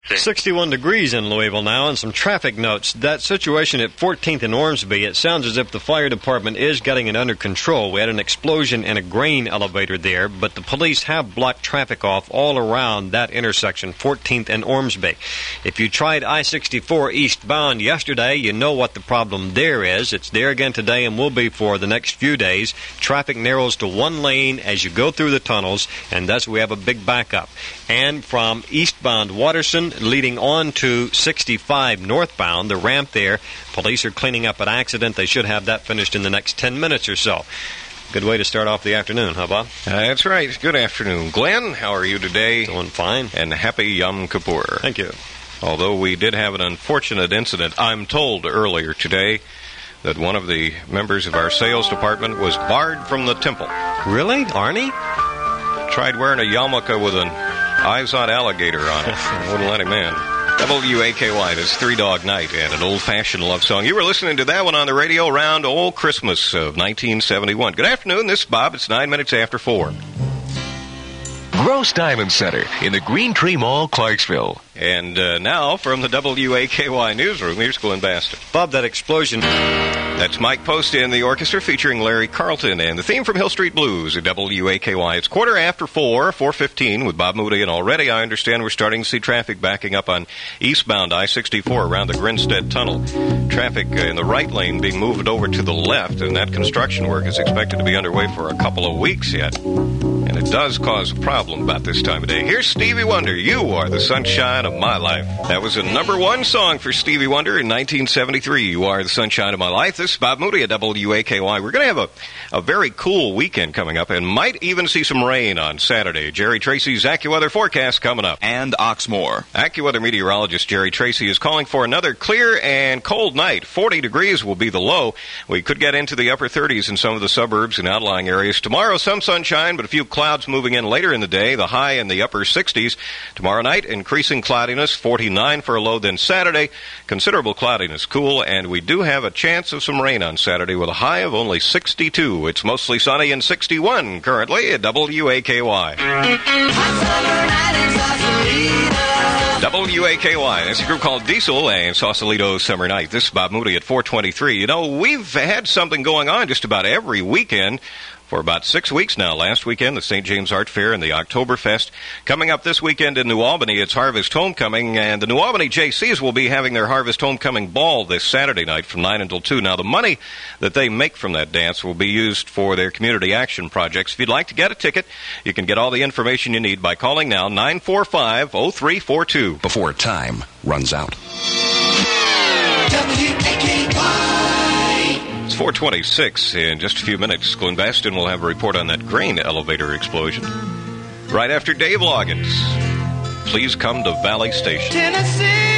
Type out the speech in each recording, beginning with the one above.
61 degrees in Louisville now, and some traffic notes. That situation at 14th and Ormsby, it sounds as if the fire department is getting it under control. We had an explosion in a grain elevator there, but the police have blocked traffic off all around that intersection, 14th and Ormsby. If you tried I-64 eastbound yesterday, you know what the problem there is. It's there again today and will be for the next few days. Traffic narrows to one lane as you go through the tunnels, and thus we have a big backup. And from eastbound Watterson leading on to 65 northbound, the ramp there, police are cleaning up an accident. They should have that finished in the next 10 minutes or so. Good way to start off the afternoon, huh, Bob? That's right. Good afternoon. Glenn, how are you today? Doing fine. And happy Yom Kippur. Thank you. Although we did have an unfortunate incident, I'm told earlier today that one of the members of our sales department was barred from the temple. Really? Arnie? Tried wearing a yarmulke with an eyes-on alligator on it. Wouldn't let him in. WAKY, this Three Dog Night and an old-fashioned love song. You were listening to that one on the radio around old Christmas of 1971. Good afternoon, this is Bob. It's 9 minutes after 4. Gross Diamond Center in the Green Tree Mall, Clarksville. And now, from the WAKY newsroom, here's Glenn Baston. Bob, that explosion. That's Mike Post in the orchestra featuring Larry Carlton. And the theme from Hill Street Blues at WAKY. It's 4:15 with Bob Moody. And already, I understand, we're starting to see traffic backing up on eastbound I-64 around the Grinstead Tunnel. Traffic in the right lane being moved over to the left. And that construction work is expected to be underway for a couple of weeks yet. And it does cause a problem about this time of day. Here's Stevie Wonder. You are the sunshine of my life. That was a #1 song for Stevie Wonder in 1973. You are the sunshine of my life. This is Bob Moody at WAKY. We're going to have a very cool weekend coming up and might even see some rain on Saturday. Jerry Tracy's AccuWeather forecast coming up. And Oxmoor. AccuWeather meteorologist Jerry Tracy is calling for another clear and cold night. 40 degrees will be the low. We could get into the upper 30s in some of the suburbs and outlying areas. Tomorrow, some sunshine, but a few clouds moving in later in the day. The high in the upper 60s. Tomorrow night, increasing cloudiness, 49 for a low. Then Saturday, considerable cloudiness, cool, and we do have a chance of some rain on Saturday with a high of only 62. It's mostly sunny and 61 currently at WAKY. WAKY. That's a group called Diesel and Sausalito Summer Night. This is Bob Moody at 4:23. You know, we've had something going on just about every weekend for about 6 weeks now. Last weekend, the St. James Art Fair and the Oktoberfest. Coming up this weekend in New Albany, it's Harvest Homecoming, and the New Albany JCs will be having their Harvest Homecoming Ball this Saturday night from 9 until 2. Now, the money that they make from that dance will be used for their community action projects. If you'd like to get a ticket, you can get all the information you need by calling now 945-0342. Before time runs out. It's 4:26. In just a few minutes, Glenn Baston will have a report on that grain elevator explosion. Right after Dave Loggins. Please come to Valley Station. Tennessee.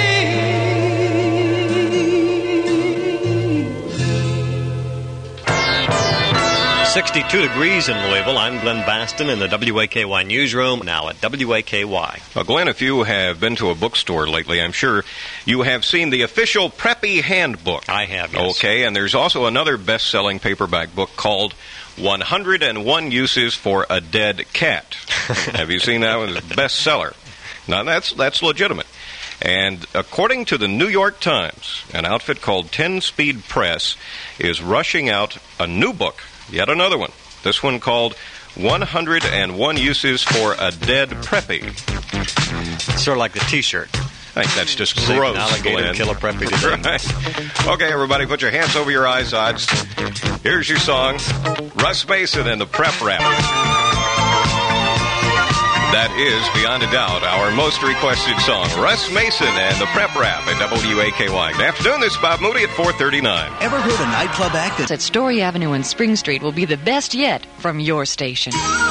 62 degrees in Louisville. I'm Glenn Baston in the WAKY newsroom, now at WAKY. Well, Glenn, if you have been to a bookstore lately, I'm sure you have seen the official Preppy Handbook. I have, yes. Okay, and there's also another best-selling paperback book called 101 Uses for a Dead Cat. Have you seen that one? It's a bestseller. Now, that's legitimate. And according to the New York Times, an outfit called 10 Speed Press is rushing out a new book, yet another one. This one called 101 Uses for a Dead Preppy. Sort of like the T-shirt. I think that's just Sick gross, alligator Glenn. kill a preppy today. Right. Okay, everybody, put your hands over your eyes odds. Here's your song, Russ Mason and the Prep Rap. That is, beyond a doubt, our most requested song, Russ Mason and the Prep Rap at WAKY. Good afternoon, this is Bob Moody at 4:39. Ever heard a nightclub act at Story Avenue and Spring Street will be the best yet from your station.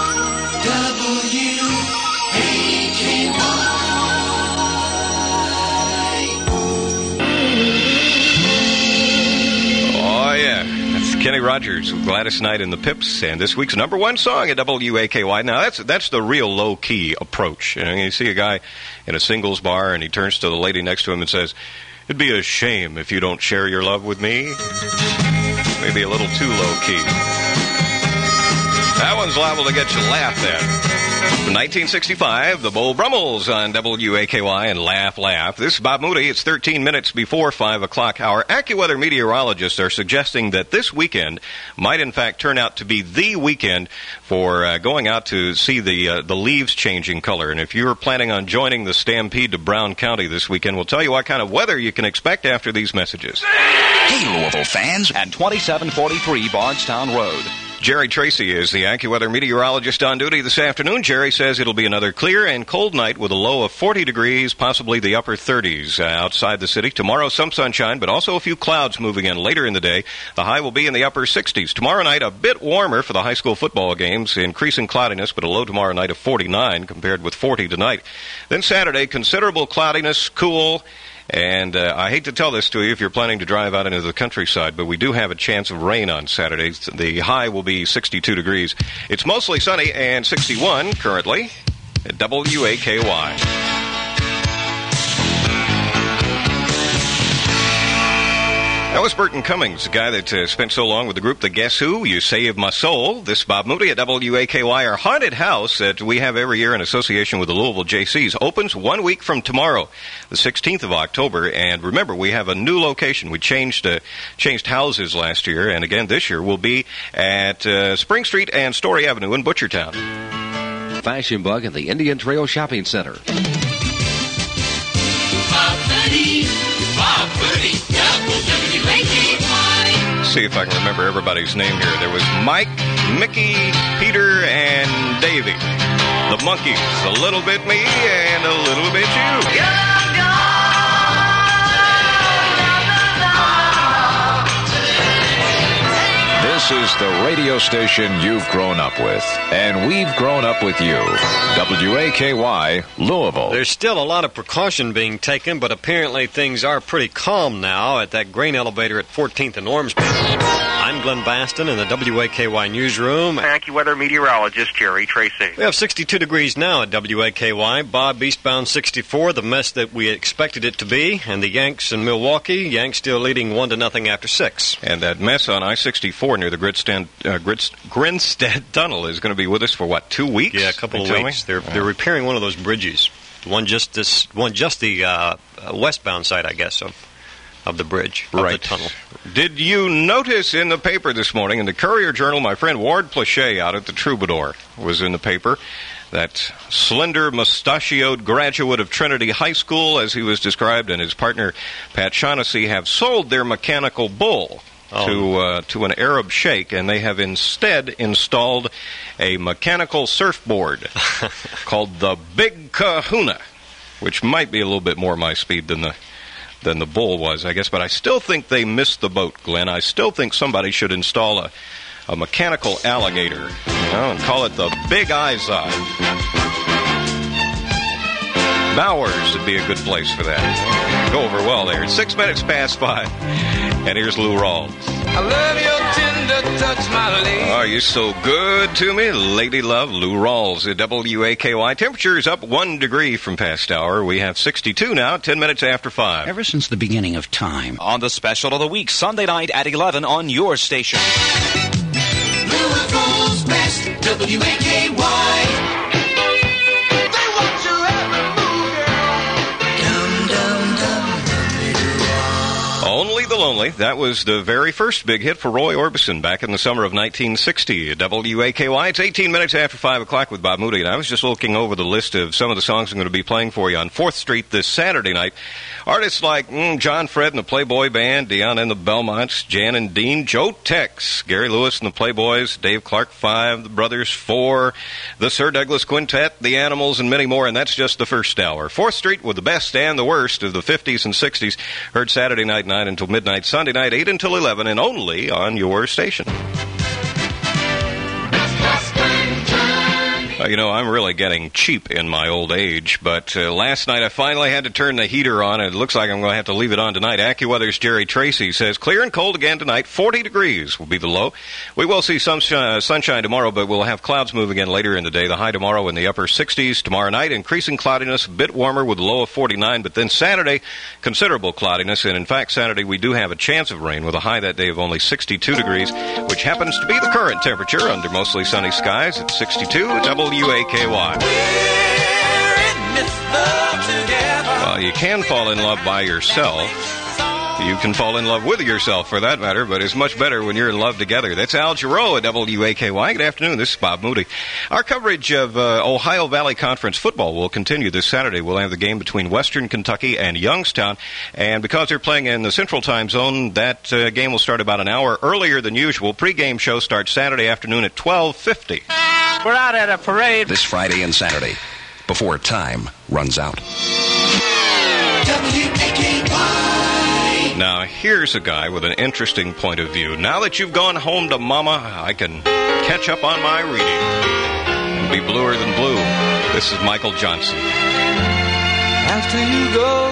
Oh, yeah. That's Kenny Rogers with Gladys Knight and the Pips, and this week's #1 song at WAKY. Now, that's the real low-key approach. You know, you see a guy in a singles bar, and he turns to the lady next to him and says, "It'd be a shame if you don't share your love with me." Maybe a little too low-key. That one's liable to get you laughed at. From 1965, the Bull Brummels on WAKY and Laugh Laugh. This is Bob Moody. It's 13 minutes before 5 o'clock. Our AccuWeather meteorologists are suggesting that this weekend might in fact turn out to be the weekend for going out to see the leaves changing color. And if you're planning on joining the stampede to Brown County this weekend, we'll tell you what kind of weather you can expect after these messages. Hey, Louisville fans, at 2743 Bardstown Road. Jerry Tracy is the AccuWeather meteorologist on duty this afternoon. Jerry says it'll be another clear and cold night with a low of 40 degrees, possibly the upper 30s outside the city. Tomorrow, some sunshine, but also a few clouds moving in later in the day. The high will be in the upper 60s. Tomorrow night, a bit warmer for the high school football games, increasing cloudiness, but a low tomorrow night of 49 compared with 40 tonight. Then Saturday, considerable cloudiness, cool. And I hate to tell this to you if you're planning to drive out into the countryside, but we do have a chance of rain on Saturday. The high will be 62 degrees. It's mostly sunny and 61 currently at WAKY. That was Burton Cummings, the guy that spent so long with the group The Guess Who, You Saved My Soul. This is Bob Moody at WAKY. Our haunted house that we have every year in association with the Louisville JCs opens 1 week from tomorrow, the 16th of October. And remember, we have a new location. We changed houses last year, and again this year we'll be at Spring Street and Story Avenue in Butchertown. Fashion Bug at the Indian Trail Shopping Center. Bob Moody, WAKY. See if I can remember everybody's name here. There was Mike, Mickey, Peter, and Davy. The monkeys, a little bit me and a little bit you. This is the radio station you've grown up with, and we've grown up with you. WAKY, Louisville. There's still a lot of precaution being taken, but apparently things are pretty calm now at that grain elevator at 14th and Ormsby. I'm Glenn Baston in the WAKY newsroom. AccuWeather meteorologist Jerry Tracy. We have 62 degrees now at WAKY. Bob, eastbound 64, the mess that we expected it to be. And the Yanks in Milwaukee. Yanks still leading 1-0 after 6. And that mess on I-64 near the Grinstead Tunnel is going to be with us for, 2 weeks? Yeah, a couple of weeks. They're repairing one of those bridges. Just the westbound side, I guess, of the bridge, of the tunnel. Did you notice in the paper this morning, in the Courier-Journal, my friend Ward Plauché out at the Troubadour was in the paper. That slender, mustachioed graduate of Trinity High School, as he was described, and his partner Pat Shaughnessy have sold their mechanical bull to an Arab sheikh, and they have instead installed a mechanical surfboard called the Big Kahuna, which might be a little bit more my speed than the bull was, I guess. But I still think they missed the boat, Glenn. I still think somebody should install a mechanical alligator, and call it the Big Izod. Bowers would be a good place for that. Go over well there. 6 minutes past 5. And here's Lou Rawls. I love your tender touch, my lady. Oh, you're so good to me. Lady Love, Lou Rawls at WAKY. Temperature is up 1 degree from past hour. We have 62 now, 10 minutes after 5. Ever since the beginning of time. On the special of the week, Sunday night at 11 on your station. Louisville's best, WAKY. Only the Lonely. That was the very first big hit for Roy Orbison back in the summer of 1960 at WAKY. It's 18 minutes after 5 o'clock with Bob Moody, and I was just looking over the list of some of the songs I'm going to be playing for you on 4th Street this Saturday night. Artists like John Fred and the Playboy Band, Deanna and the Belmonts, Jan and Dean, Joe Tex, Gary Lewis and the Playboys, Dave Clark 5, the Brothers 4, the Sir Douglas Quintet, the Animals, and many more, and that's just the first hour. 4th Street with the best and the worst of the 50s and 60s, heard Saturday night 9 until midnight, Sunday night 8 until 11, and only on your station. I'm really getting cheap in my old age, but last night I finally had to turn the heater on, and it looks like I'm going to have to leave it on tonight. AccuWeather's Jerry Tracy says clear and cold again tonight. 40 degrees will be the low. We will see some sunshine tomorrow, but we'll have clouds move again later in the day. The high tomorrow in the upper 60s. Tomorrow night, increasing cloudiness, a bit warmer with a low of 49, but then Saturday, considerable cloudiness, and in fact, Saturday we do have a chance of rain with a high that day of only 62 degrees, which happens to be the current temperature under mostly sunny skies at 62 at WAKY. WAKY. Well, you can fall in love by yourself. You can fall in love with yourself, for that matter, but it's much better when you're in love together. That's Al Giroux at WAKY. Good afternoon. This is Bob Moody. Our coverage of Ohio Valley Conference football will continue this Saturday. We'll have the game between Western Kentucky and Youngstown. And because they're playing in the Central Time Zone, that game will start about an hour earlier than usual. Pre-game show starts Saturday afternoon at 12:50. We're out at a parade this Friday and Saturday before time runs out. Now, here's a guy with an interesting point of view. Now that you've gone home to Mama, I can catch up on my reading and be bluer than blue. This is Michael Johnson. After you go.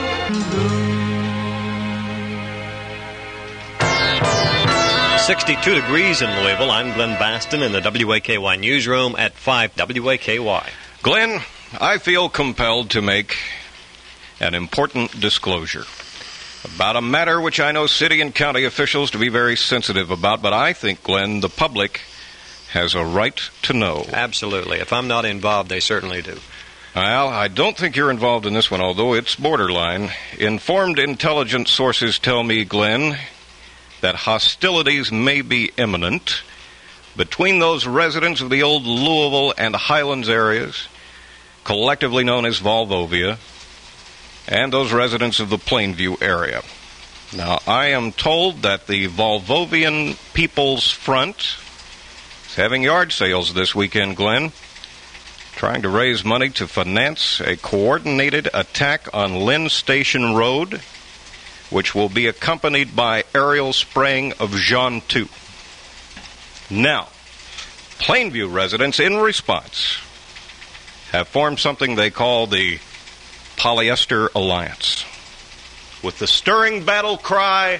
62 degrees in Louisville. I'm Glenn Baston in the WAKY newsroom at 5 WAKY. Glenn, I feel compelled to make an important disclosure about a matter which I know city and county officials to be very sensitive about, but I think, Glenn, the public has a right to know. Absolutely. If I'm not involved, they certainly do. Well, I don't think you're involved in this one, although it's borderline. Informed intelligence sources tell me, Glenn, that hostilities may be imminent between those residents of the old Louisville and Highlands areas, collectively known as Volvovia, and those residents of the Plainview area. Now, I am told that the Volvovian People's Front is having yard sales this weekend, Glenn, trying to raise money to finance a coordinated attack on Lynn Station Road, which will be accompanied by aerial spraying of Jean 2. Now, Plainview residents, in response, have formed something they call the Polyester Alliance, with the stirring battle cry,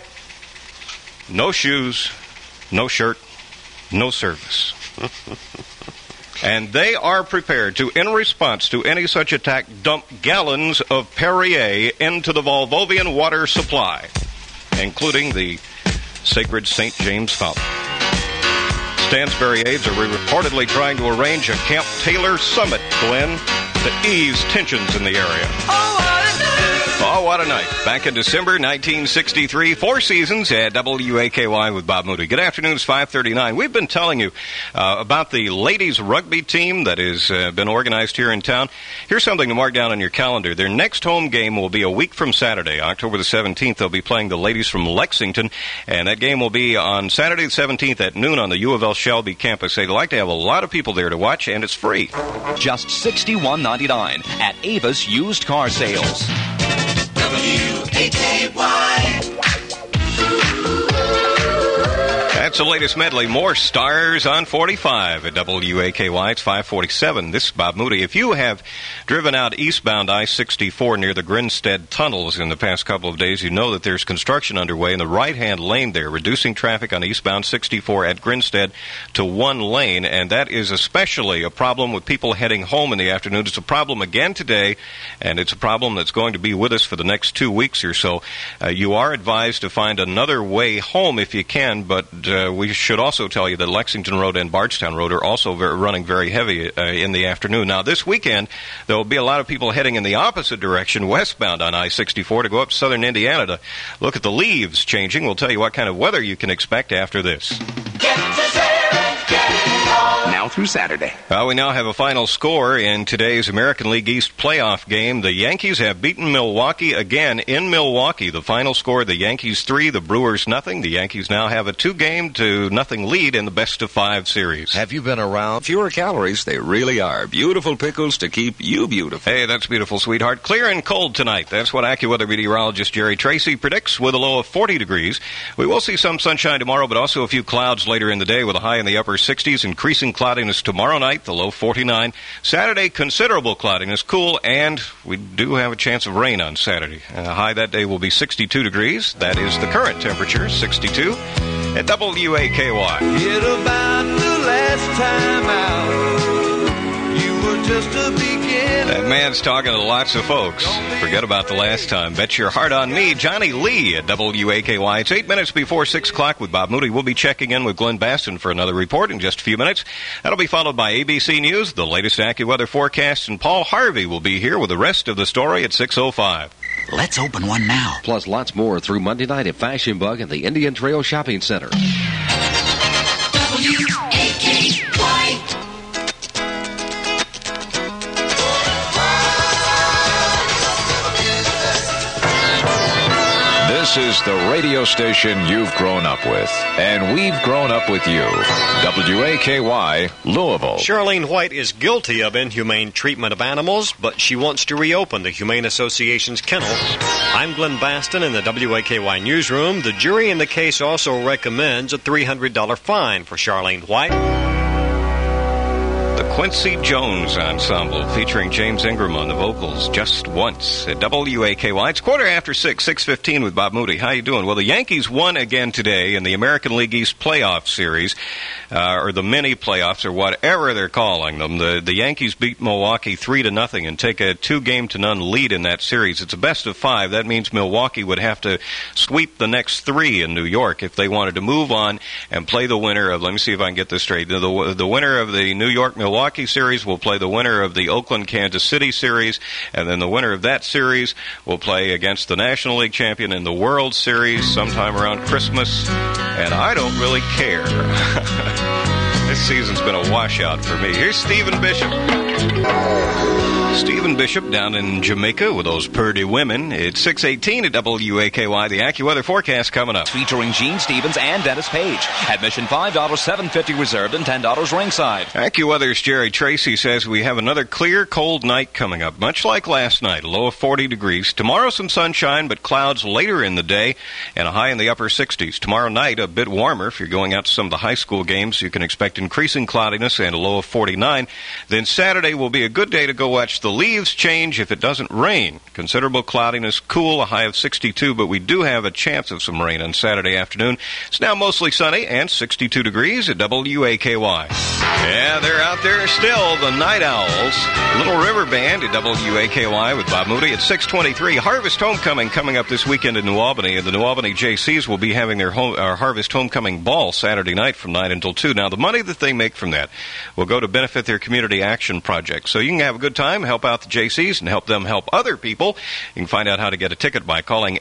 no shoes, no shirt, no service. And they are prepared to, in response to any such attack, dump gallons of Perrier into the Volvovian water supply, including the sacred St. James Fountain. Stansbury aides are reportedly trying to arrange a Camp Taylor summit, Glenn, to ease tensions in the area. Oh, what a night. Back in December 1963, 4 seasons at WAKY with Bob Moody. Good afternoon, it's 5:39. We've been telling you about the ladies rugby team that has been organized here in town. Here's something to mark down on your calendar. Their next home game will be a week from Saturday, October the 17th. They'll be playing the ladies from Lexington, and that game will be on Saturday the 17th at noon on the U of L Shelby campus. They'd like to have a lot of people there to watch, and it's free. Just $61.99 at Avis Used Car Sales. That's the latest medley. More stars on 45 at WAKY. It's 547. This is Bob Moody. If you have driven out eastbound I-64 near the Grinstead tunnels in the past couple of days, you know that there's construction underway in the right-hand lane there, reducing traffic on eastbound 64 at Grinstead to 1 lane, and that is especially a problem with people heading home in the afternoon. It's a problem again today, and it's a problem that's going to be with us for the next 2 weeks or so. You are advised to find another way home if you can, but we should also tell you that Lexington Road and Bardstown Road are also running very heavy in the afternoon. Now, this weekend, there will be a lot of people heading in the opposite direction, westbound on I-64, to go up to southern Indiana to look at the leaves changing. We'll tell you what kind of weather you can expect after this. Now through Saturday. We now have a final score in today's American League East playoff game. The Yankees have beaten Milwaukee again in Milwaukee. The final score, the Yankees 3, the Brewers nothing. The Yankees now have a 2-0 lead in the best-of-5 series. Have you been around? Fewer calories, they really are. Beautiful pickles to keep you beautiful. Hey, that's beautiful, sweetheart. Clear and cold tonight. That's what AccuWeather meteorologist Jerry Tracy predicts, with a low of 40 degrees. We will see some sunshine tomorrow, but also a few clouds later in the day with a high in the upper 60s, increasing cloudiness tomorrow night, the low 49. Saturday, considerable cloudiness, cool, and we do have a chance of rain on Saturday. High that day will be 62 degrees. That is the current temperature, 62, at WAKY. Hit about the last time out. You were just a beginning. That man's talking to lots of folks. Forget about the last time. Bet your heart on me, Johnny Lee at WAKY. It's 8 minutes before 6 o'clock with Bob Moody. We'll be checking in with Glenn Baston for another report in just a few minutes. That'll be followed by ABC News, the latest AccuWeather forecast, and Paul Harvey will be here with the rest of the story at 6:05. Let's open one now. Plus lots more through Monday night at Fashion Bug at the Indian Trail Shopping Center. This is the radio station you've grown up with, and we've grown up with you. WAKY, Louisville. Charlene White is guilty of inhumane treatment of animals, but she wants to reopen the Humane Association's kennel. I'm Glenn Baston in the WAKY newsroom. The jury in the case also recommends a $300 fine for Charlene White. The Quincy Jones Ensemble featuring James Ingram on the vocals, Just Once at WAKY. It's 6:15, 6:15 with Bob Moody. How you doing? Well, the Yankees won again today in the American League East playoff series, or the mini playoffs, or whatever they're calling them. The Yankees beat Milwaukee 3-0 and take a 2-0 lead in that series. It's a best of 5. That means Milwaukee would have to sweep the next 3 in New York if they wanted to move on and play the winner of, let me see if I can get this straight, the winner of the New York-Milwaukee series will play the winner of the Oakland-Kansas City series, and then the winner of that series will play against the National League champion in the World Series sometime around Christmas, and I don't really care. This season's been a washout for me. Here's Stephen Bishop. Stephen Bishop down in Jamaica with those purdy women. It's 6:18 at WAKY. The AccuWeather forecast coming up. Featuring Gene Stevens and Dennis Page. Admission $5, $7.50 reserved, and $10 ringside. AccuWeather's Jerry Tracy says we have another clear, cold night coming up, much like last night, a low of 40 degrees. Tomorrow some sunshine, but clouds later in the day, and a high in the upper 60s. Tomorrow night, a bit warmer. If you're going out to some of the high school games, you can expect increasing cloudiness and a low of 49. Then Saturday will be a good day to go watch the leaves change if it doesn't rain. Considerable cloudiness, cool, a high of 62, but we do have a chance of some rain on Saturday afternoon. It's now mostly sunny and 62 degrees at WAKY. Yeah, they're out there still, the Night Owls. Little River Band at WAKY with Bob Moody at 6:23. Harvest Homecoming coming up this weekend in New Albany, and the New Albany JCs will be having their Harvest Homecoming Ball Saturday night from 9 until 2. Now, the money that they make from that will go to benefit their community action project. So you can have a good time, help out the JCs, and help them help other people. You can find out how to get a ticket by calling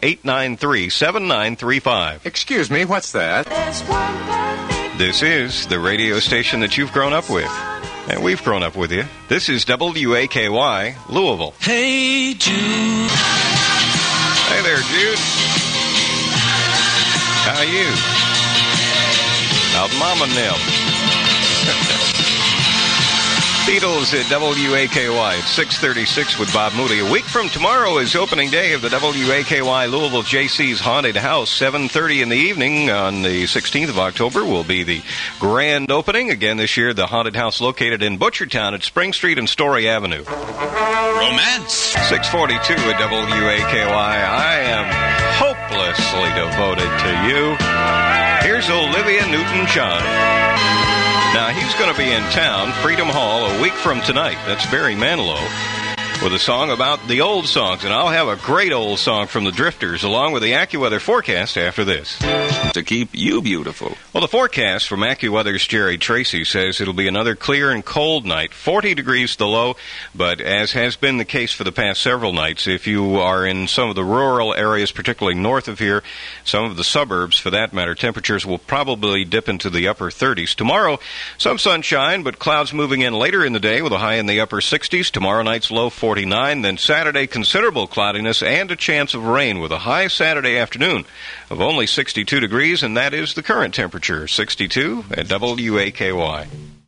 893-7935. Excuse me, what's that? This is the radio station that you've grown up with. And we've grown up with you. This is WAKY, Louisville. Hey, Jude. Hey there, Jude. How are you? How's Mama and them? Beatles at WAKY at 6:36 with Bob Moody. A week from tomorrow is opening day of the WAKY Louisville JC's Haunted House. 7:30 in the evening on the 16th of October will be the grand opening. Again this year, the Haunted House located in Butchertown at Spring Street and Story Avenue. Romance. 6:42 at WAKY. I am hopelessly devoted to you. Here's Olivia Newton-John. Now, he's going to be in town, Freedom Hall, a week from tonight. That's Barry Manilow, with a song about the old songs. And I'll have a great old song from the Drifters, along with the AccuWeather forecast after this. To keep you beautiful. Well, the forecast from AccuWeather's Jerry Tracy says it'll be another clear and cold night. 40 degrees the low, but as has been the case for the past several nights, if you are in some of the rural areas, particularly north of here, some of the suburbs for that matter, temperatures will probably dip into the upper 30s. Tomorrow, some sunshine, but clouds moving in later in the day with a high in the upper 60s. Tomorrow night's low 49. Then Saturday, considerable cloudiness and a chance of rain with a high Saturday afternoon of only 62 degrees, and that is the current temperature, 62 at WAKY.